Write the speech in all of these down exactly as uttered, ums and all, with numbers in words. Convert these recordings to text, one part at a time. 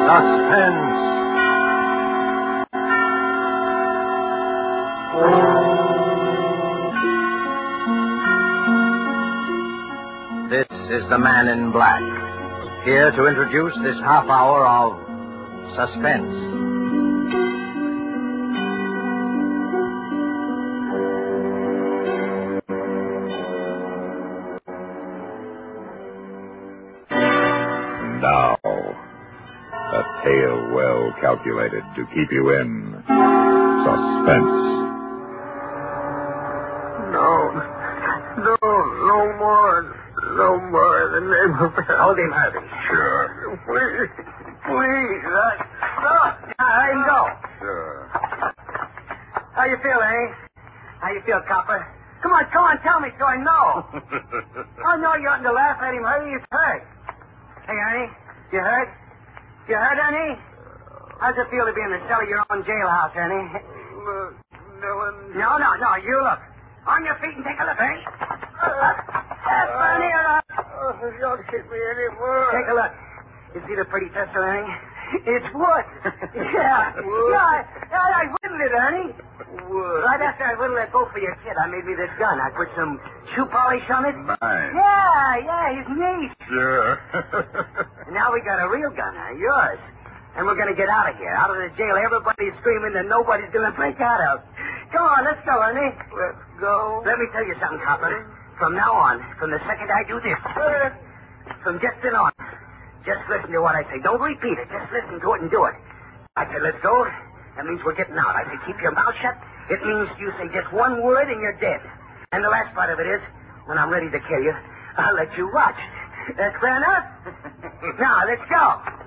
Suspense. This is the Man in Black, here to introduce this half hour of suspense. Now, a tale well calculated to keep you in suspense. No, no, no more. No more in the name of God. Hold him, Harvey. Sure. Please, please. I... Oh, now let him go. Sure. How you feel, eh? How you feel, copper? Come on, come on, tell me so I know. Oh, no, you oughtn't to laugh at him, Harvey. He's hurt. Hey, Ernie, you hurt? You hurt, Ernie? How's it feel to be in the cell of your own jailhouse, Ernie? Look, Dylan. No, no, no, you look. On your feet and take a look, Ernie. That's Ernie. Oh, don't hit me anymore. Take a look. You see the pretty pistol, Ernie? It's wood. Yeah. Wood? Yeah, I, I whittled it, Ernie. Wood. Right after I whittled that boat for your kid, I made me this gun. I put some shoe polish on it. Mine. Yeah, yeah, he's neat. Sure. And now we got a real gun, huh? Yours. And we're going to get out of here. Out of the jail. Everybody's screaming that nobody's going to break out of. Come on, let's go, Ernie. Let's go. Let me tell you something, Copper. From now on, from the second I do this, from just then on, just listen to what I say. Don't repeat it. Just listen to it and do it. I say, let's go. That means we're getting out. I say, keep your mouth shut. It means you say just one word and you're dead. And the last part of it is, when I'm ready to kill you, I'll let you watch. That's fair enough? Now, let's go.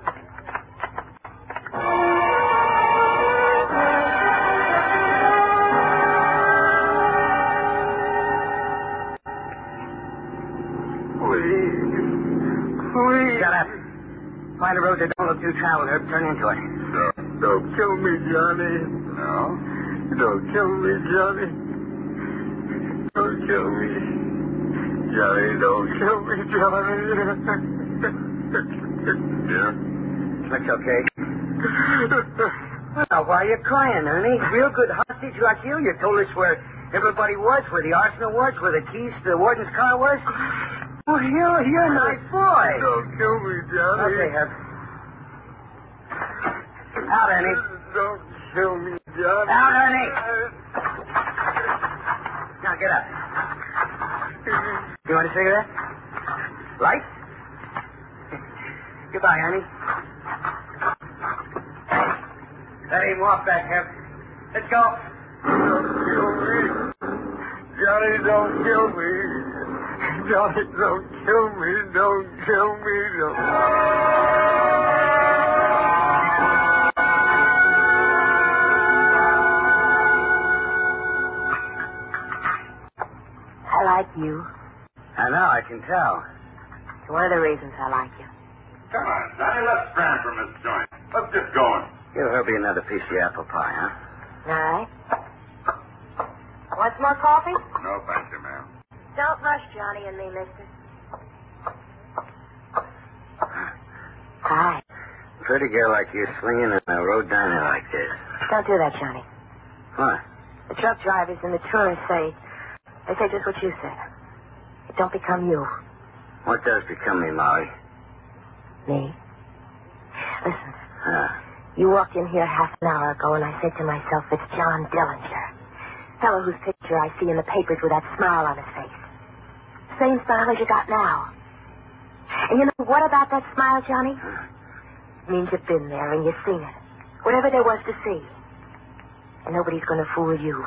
Please. Shut up. Find a road that don't look too traveled, Herb. Turn into it. Sure. Don't kill me, Johnny. No? Don't kill me, Johnny. Don't kill me. Johnny, don't kill me, Johnny. Yeah? That's okay. Now, why are you crying, Ernie? Real good hostage like you. You told us where everybody was, where the arsenal was, where the keys to the warden's car was. Well, you're, you're a nice boy. Don't kill me, Johnny. Okay, Herb. Out, Ernie. Don't kill me, Johnny. Out, Ernie. Now, get up. You want a cigarette? Light? Goodbye, Ernie. Let him walk back, Herb. Let's go. Don't kill me. Johnny, don't kill me. Johnny, don't kill me. Don't kill me. Don't... I like you. I know, I can tell. It's one of the reasons I like you. Come on, Johnny, let's scram from this joint. Let's get going. Give Herbie another piece of your apple pie, huh? All right. Want some more coffee? No, thank you, ma'am. Don't rush Johnny and me, mister. Hi. Pretty girl like you swinging in a road diner like this. Don't do that, Johnny. What? The truck drivers and the tourists say, they say just what you said. It don't become you. What does become me, Molly? Me? Listen, Huh? you walked in here half an hour ago and I said to myself, it's John Dillinger. Fellow whose picture I see in the papers with that smile on his face. Same smile as you got now. And you know what about that smile, Johnny? It means you've been there and you've seen it. Whatever there was to see. And nobody's going to fool you.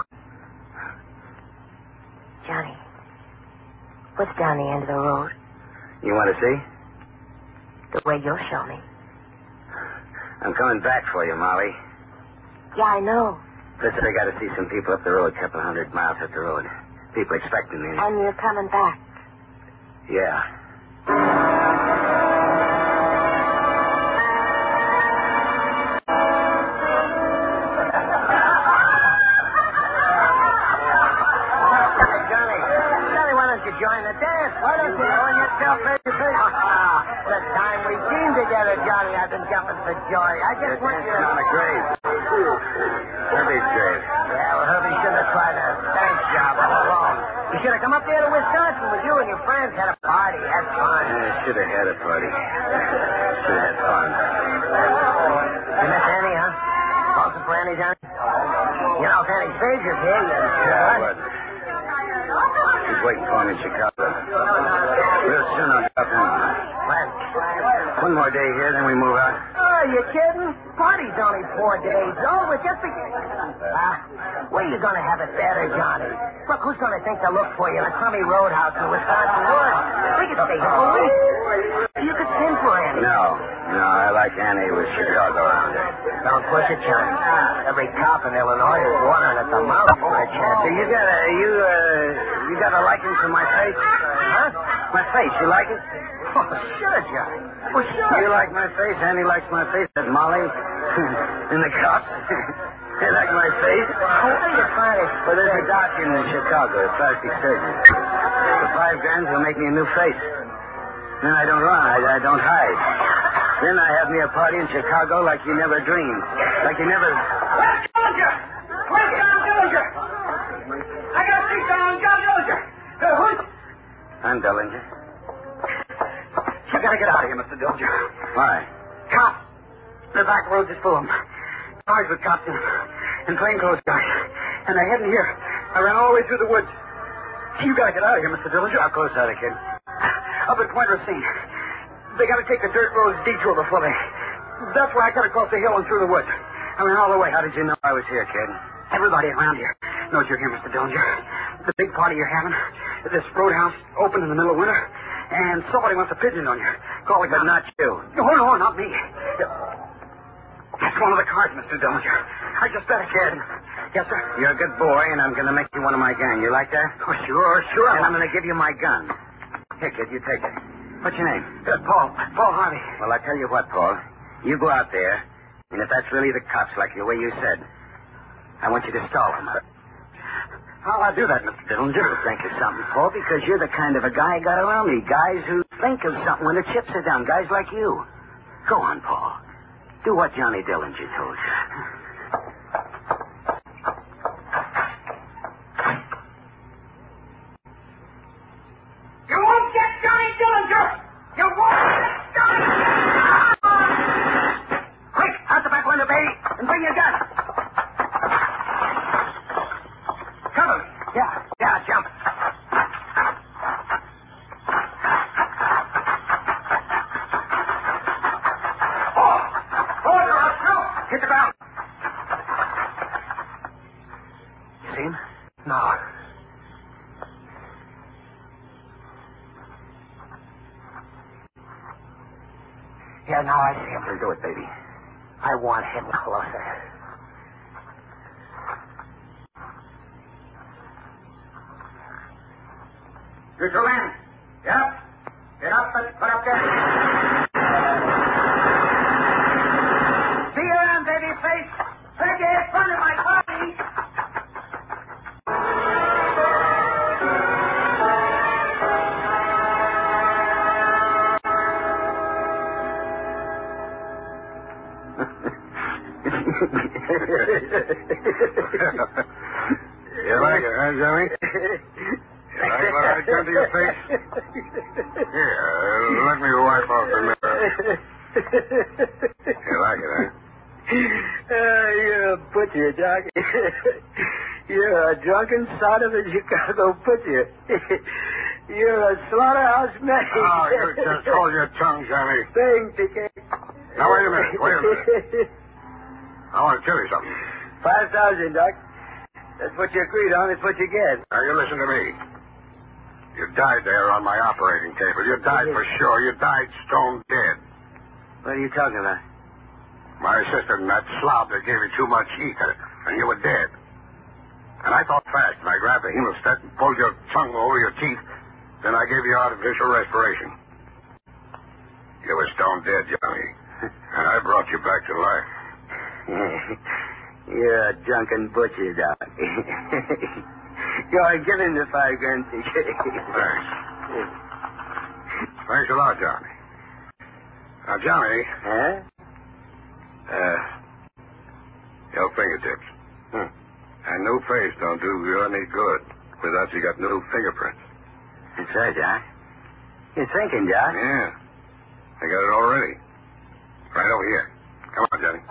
Johnny, what's down the end of the road? You want to see? The way you'll show me. I'm coming back for you, Molly. Yeah, I know. Listen, I got to see some people up the road, a couple hundred miles up the road. People expecting me. And you're coming back. Yeah. Join the dance. Why don't you join yourself face to face? The time we teamed together, Johnny, I've been jumping for joy. I just want you to... on a grave. Herbie's grave. Yeah, well, Herbie shouldn't have tried a thanks job all alone. You should have come up there to Wisconsin with you and your friends. Had a party. Had fun. Yeah, should have had a party. Should have had fun. You miss Annie, huh? Also for Annie, Johnny? You know, if Annie saves you here, you... Yeah, what? She's waiting for me in Chicago. Real soon I'll drop in. When? One more day here, then we move out. Oh, you kidding? Party's only four days old. We're just beginning. Ah, where you going to have it better, Johnny? Look, who's going to think to look for you in a crummy roadhouse in the Wisconsin woods? We could stay here for weeks. You could sing for Annie. No, no, I like Annie with Chicago around her. Don't push it, Johnny. Every cop in Illinois is watering at the mouth for a chance. So you got a, you, uh, you got a liking for my face? Huh? My face, you like it? Oh, sure, Johnny. Well, sure. You like my face? Annie likes my face. That Molly and the cops. They like my face. Oh, what are you trying to... Well, there's a doc in Chicago, a plastic surgeon. For five grand, he'll make me a new face. Then I don't run. I, I don't hide. Then I have me a party in Chicago like you never dreamed. Like you never... Where's Dillinger? Where's John Dillinger? I got to see John, John Dillinger. Uh, who's... I'm Dillinger. You got to get out of here, Mister Dillinger. Why? Cops. The back roads is full of them. Cars with cops in them. And plainclothes guys. And they're heading here. I ran all the way through the woods. You got to get out of here, Mister Dillinger. How close are they, kid? Up at Point Racine. They got to take the dirt road detour before they... That's why I cut across the hill and through the woods. I ran all the way. How did you know I was here, kid? Everybody around here knows you're here, Mister Dillinger. The big party you're having, this roadhouse open in the middle of winter, and somebody wants a pigeon on you. Call the But cops. not you. No, no, not me. That's one of the cars, Mister Dillinger. I just bet a kid. Yes, sir? You're a good boy, and I'm going to make you one of my gang. You like that? Oh, sure, sure. And I'm going to give you my gun. Here, kid, you take it. What's your name? Uh, Paul. Paul Harvey. Well, I tell you what, Paul. You go out there, and if that's really the cops, like the way you said, I want you to stall them. How'll I do that, Mister Dillinger? Think of something, Paul, because you're the kind of a guy I got around me. Guys who think of something when the chips are down. Guys like you. Go on, Paul. Do what Johnny Dillinger told you. You won't get Johnny Dillinger! You won't get Johnny Dillinger! Quick, out the back window, baby, and bring your gun. Cover me. Yeah, yeah, jump. Oh! Oh, you're up, too. Hit the ground. You see him? No. Yeah, now I see him. We'll do it, baby. I want him closer. You two men. Get up. Get up and put up there. See you around, baby face. Said you had fun at my party. You like it, huh, Johnny? You like what I done to your face? Here, uh, let me wipe off the mirror. You like it, huh? Uh, you're a butcher, Doc. You're a drunken son of a Chicago butcher. You're a slaughterhouse man. Oh, you just hold your tongue, Johnny. Thing, Piquet. Now, wait a minute, wait a minute. I want to tell you something. Five thousand, Doc. That's what you agreed on. That's what you get. Now, you listen to me. You died there on my operating table. You died for sure. You died stone dead. What are you talking about? My assistant and that slob that gave you too much heat, and you were dead. And I thought fast, and I grabbed the hemostat and pulled your tongue over your teeth. Then I gave you artificial respiration. You were stone dead, Johnny. And I brought you back to life. You're a drunken butcher, Doc. You're giving the five grand ticket. Thanks. Thanks a lot, Johnny. Now, Johnny, Huh? Uh, your fingertips. Hmm. And new face don't do you any good. With us, you got new fingerprints. That's right, Doc. You're thinking, Doc. Yeah. I got it already. Right over here. Come on, Johnny.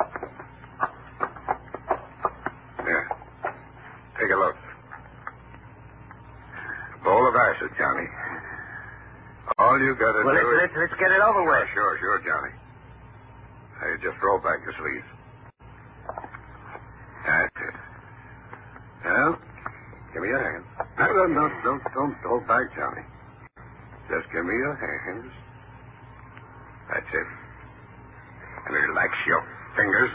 Here. Take a look. A bowl of acid, Johnny. All you got to Well, do let's, is... let's, let's get it over with. Sure, sure, Johnny. Hey, just roll back your sleeves. That's it. Well, give me your hand. No, no, no, don't, don't hold back, Johnny. Just give me your hands. That's it. And relax your fingers.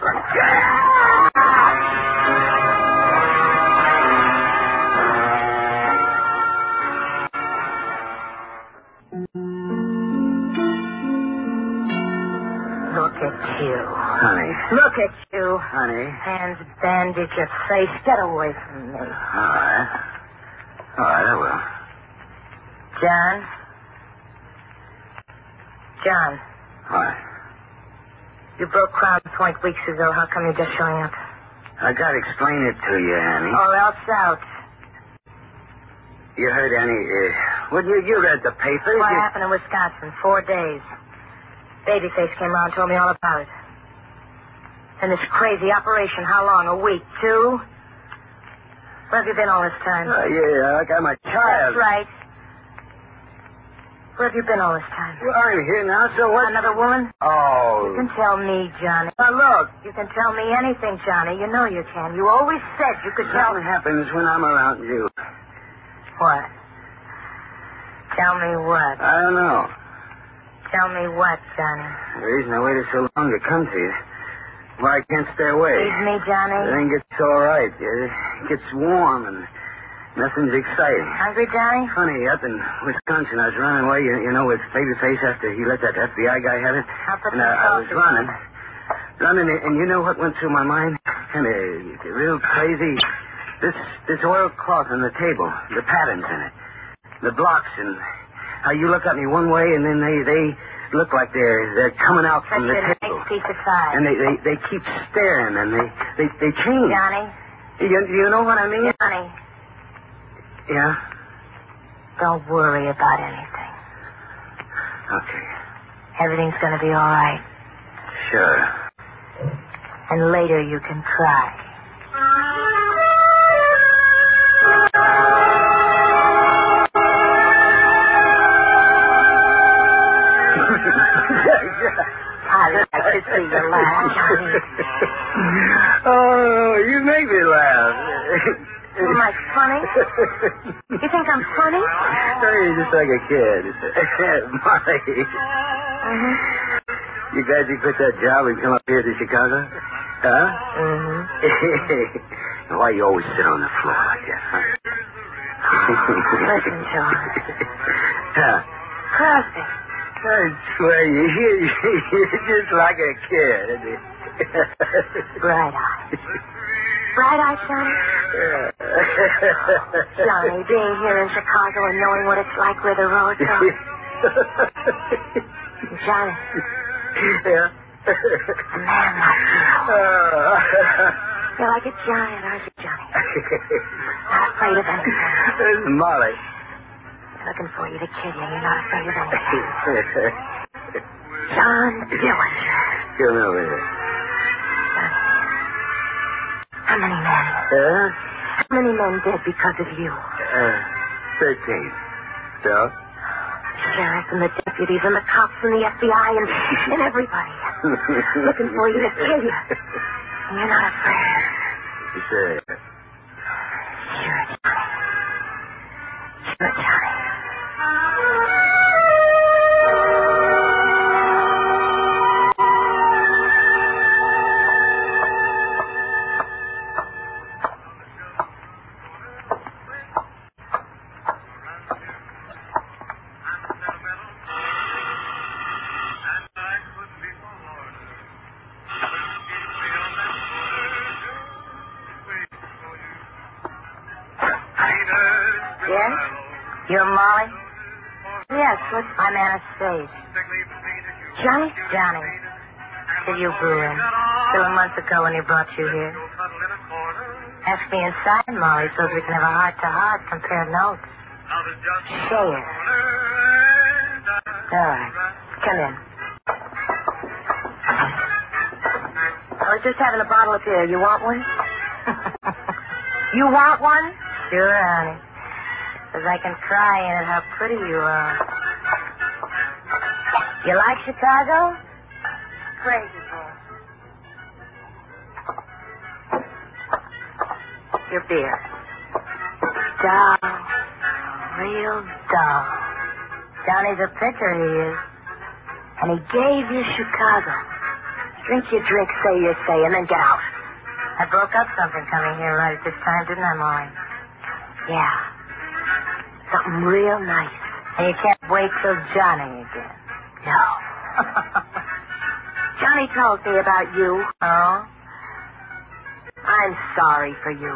Look at you. Honey. Look at you. Honey. Hands bandage your face. Get away from me. All right. All right, I will. John? John, What? you broke Crown Point weeks ago. How come you're just showing up? I got to explain it to you, Annie. Or else out. You heard Annie... Uh, well, you, you read the papers. What you... happened in Wisconsin? Four days. Babyface came around and told me all about it. And this crazy operation, how long? A week? Two? Where have you been all this time? Uh, yeah, like I'm a child. That's right. Where have you been all this time? Well, I'm here now, so what? Another woman? Oh. You can tell me, Johnny. Now, look. You can tell me anything, Johnny. You know you can. You always said you could tell Something me. happens when I'm around you. What? Tell me what? I don't know. Tell me what, Johnny? The reason I waited so long to come to you. Well, I can't stay away. Leave me, Johnny? Everything gets all right. It gets warm and nothing's exciting. Hungry, Johnny? Funny, up in Wisconsin, I was running away, you, you know, with Babyface after he let that F B I guy have it. I'll put And some uh, I was coffee. running. Running, and you know what went through my mind? Kind of real crazy. This this oilcloth on the table, the patterns in it, the blocks, and how you look at me one way, and then they, they look like they're they're coming out That's from the a table. nice piece of pie. And they, they, they keep staring, and they, they, they change. Johnny? You, you know what I mean? Johnny, Yeah? don't worry about anything. Okay. Everything's going to be all right. Sure. And later you can cry. I like to see you laugh, Johnny. Oh, you make me laugh. Am I funny? You think I'm funny? Oh, you're just like a kid. Molly. Mm-hmm. You glad you quit that job and come up here to Chicago? Huh? Mm-hmm. Why you always sit on the floor like that, huh? Listen, John. Huh? Perfect. I swear you, you, you're just like a kid. Bright-eyed. Bright-eyed, Johnny? Johnny, being here in Chicago and knowing what it's like where the roads are. Johnny. Yeah? A man like you. Uh, You're like a giant, aren't you, Johnny? Not afraid of anything. This is Molly. Looking for you to kill you, and you're not afraid of anything. John Dillinger. Come over here. How many men? Huh? How many men dead because of you? Uh, thirteen. So? Sheriff and the deputies and the cops and the F B I and, and everybody. Looking for you to kill you. And you're not afraid. Sure. Sure, Johnny. Sure, Johnny. Yes? You're Molly? Yes, what? I'm Anastasia. Johnny? Johnny. Did you brew in? Still a month ago when he brought you here. Ask me inside, Molly, so that we can have a heart-to-heart, compare notes. Share. All right. Come in. I was just having a bottle of beer. You want one? You want one? Sure, honey. Because I can cry in it how pretty you are. You like Chicago? Crazy boy. Your beer. Dull. Real dull. Johnny's a pitcher, he is. And he gave you Chicago. Drink your drink, say your say, and then get out. I broke up something coming here right at this time, didn't I, Molly? Yeah. Something real nice. And you can't wait till Johnny again. No. Johnny told me about you. Oh? I'm sorry for you.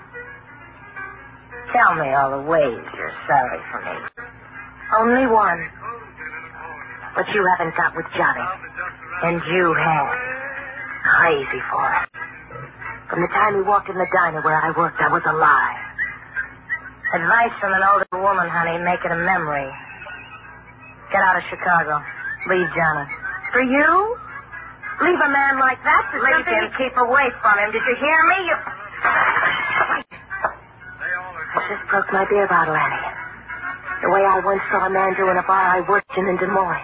Tell me all the ways you're sorry for me. Only one. But you haven't got with Johnny. And you have. Crazy for it. From the time he walked in the diner where I worked, I was alive. Advice from an older woman, honey. Make it a memory. Get out of Chicago. Leave Johnny. For you? Leave a man like that to leave him. Keep away from him. Did you hear me? You... I just broke my beer bottle, Annie. The way I once saw a man do in a bar I worked in in Des Moines.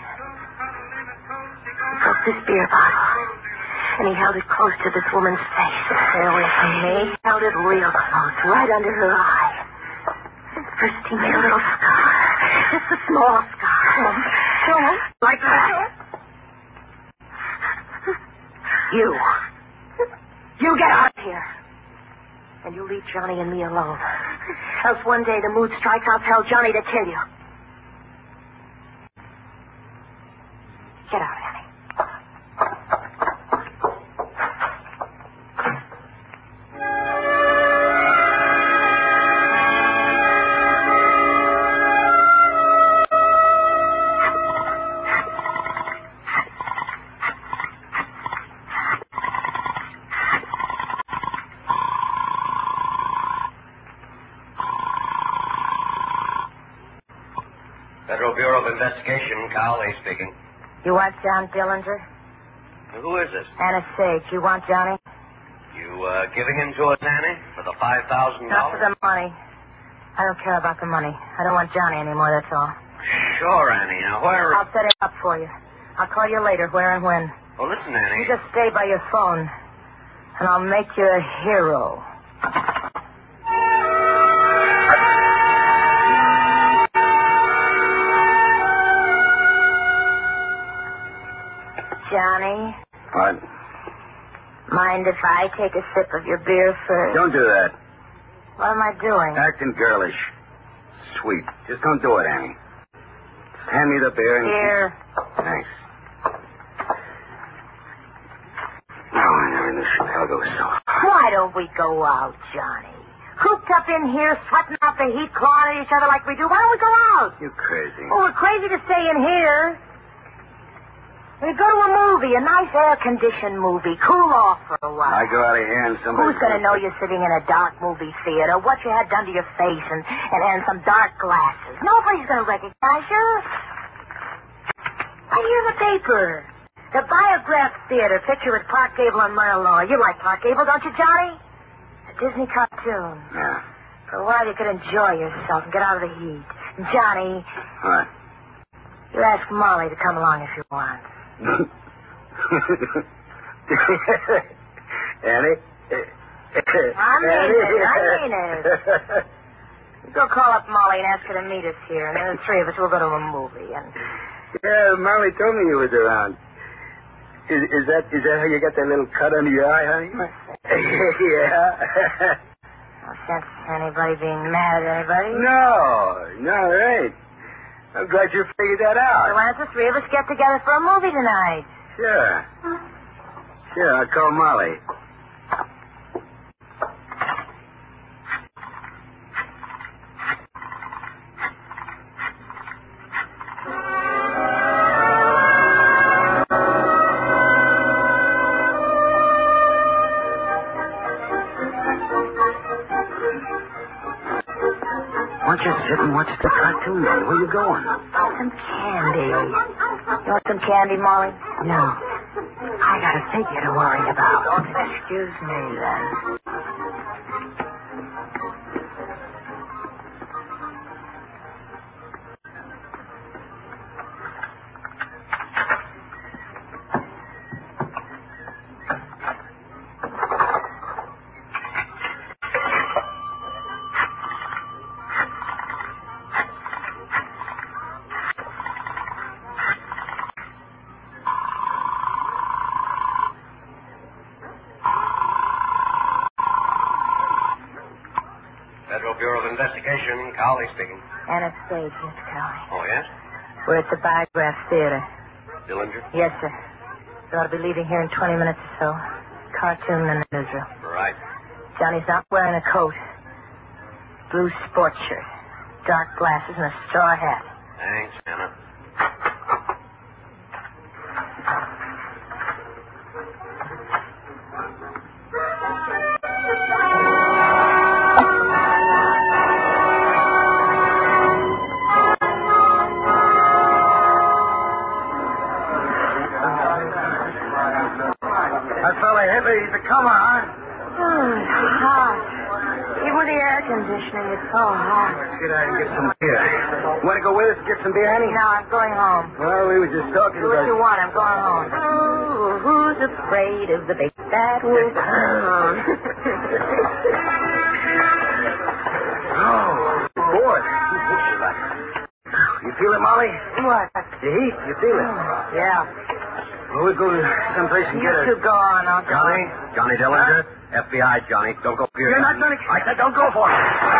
He broke this beer bottle, and he held it close to this woman's face. Stay away from me. He held it real close, right under her eye. First he made a little scar. Just a small scar. So, like that. You. You get out of here. And you leave Johnny and me alone. Else one day the mood strikes, I'll tell Johnny to kill you. Get out, Annie. Federal Bureau of Investigation, Cowley speaking. You want John Dillinger? Who is this? Anna Sage. You want Johnny? You uh, giving him to us, Annie, for the five thousand Not dollars? for the money. I don't care about the money. I don't want Johnny anymore, that's all. Sure, Annie. Now, where... I'll set it up for you. I'll call you later, where and when. Oh, listen, Annie. You just stay by your phone, and I'll make you a hero. Johnny? What? Mind if I take a sip of your beer first? Don't do that. What am I doing? Acting girlish. Sweet. Just don't do it, Annie. Just hand me the beer and... Here. Thanks. No, I never knew Chicago was so hot. Why don't we go out, Johnny? Cooped up in here, sweating out the heat, clawing at each other like we do. Why don't we go out? You crazy. Oh, we're crazy to stay in here. We go to a movie, a nice air-conditioned movie. Cool off for a while. I go out of here and somebody... Who's going to know you're sitting in a dark movie theater? What you had done to your face and, and, and some dark glasses? Nobody's going to recognize you. Right here in the paper. The Biograph Theater, picture at Park Gable and Merlot. You like Park Gable, don't you, Johnny? A Disney cartoon. Yeah. For a while you could enjoy yourself and get out of the heat. And Johnny... What? You ask Molly to come along if you want. Annie? I mean it. I mean it. Go call up Molly and ask her to meet us here, and then the three of us will go to a movie. And yeah, Molly told me you was around. Is, is that is that how you got that little cut under your eye, honey? Yeah. No sense anybody being mad at anybody. No, no, there ain't. I'm glad you figured that out. So why don't the three of us get together for a movie tonight? Sure. Sure, I'll call Molly. watch the cartoon, then. Where you going? Some candy. You want some candy, Molly? No. I got a figure to worry about. Oh, excuse me, then. Federal Bureau of Investigation, Cowley speaking. Anastasia, Miss Cowley. Oh, yes? We're at the Biograph Theater. Dillinger? Yes, sir. We ought to be leaving here in twenty minutes or so. Cartoon in the newsroom. Right. Johnny's not wearing a coat. Blue sports shirt. Dark glasses and a straw hat. Thanks, Anna. That fella Hippie, he's a comer, huh? Oh, it's hot. Even with the air conditioning, it's so hot. Let's get out and get some beer. Want to go with us and get some beer, Annie? No, I'm going home. Well, we were just talking Do what you want. I'm going home. Oh, who's afraid of the big bad wolf? Oh, boy. You feel it, Molly? What? The heat, you feel it? Yeah. Well, we'll go someplace and You get two it. go on. I'll go. Johnny? Johnny Dillinger? F B I, Johnny. Don't go for your You're gun. not going to... I said don't go for it.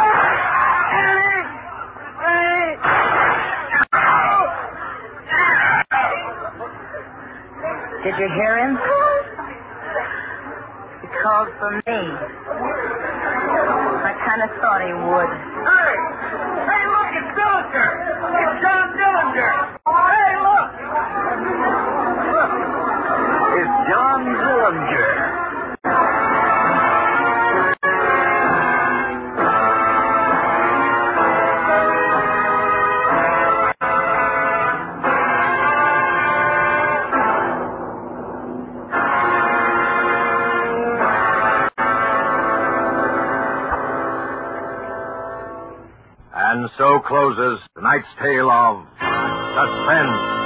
Did you hear him? He called for me. I kind of thought he would. Hey! Hey, look, it's Dillinger! It's John Dillinger! Hey, look! Look! It's John Dillinger. And so closes tonight's tale of suspense.